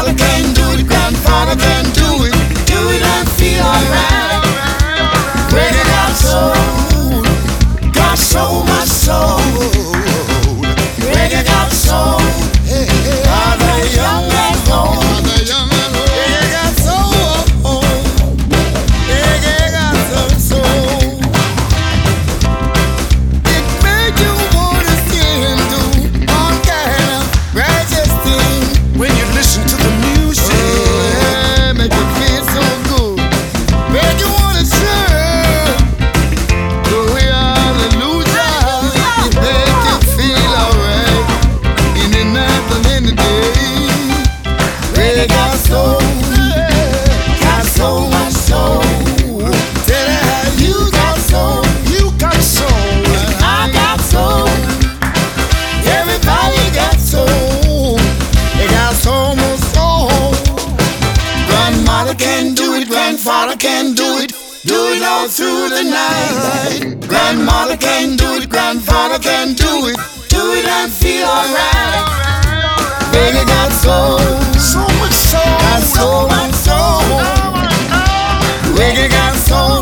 Grandmother can do it, grandfather can do it. Do it and feel alright. Reggae got soul, got so much soul. Reggae got soul, all the young and old. Reggae got soul, reggae got some soul. It make you wanna sing, do all kind of righteous things when you listen to the music. Yeah, make you feel so good. Make you wanna serve. Glory, hallelujah. It make you feel alright in the night and in the day. Reggae got soul, got so much soul. Tell her how you got soul, you got soul. I got soul. Everybody got soul. They got so much soul. Grandmother can do it, grandfather can do it. Do it all through the night. Grandmother can do it, grandfather can do it. Do it and feel alright. Reggae got soul, so much soul, got so much soul. Reggae got soul.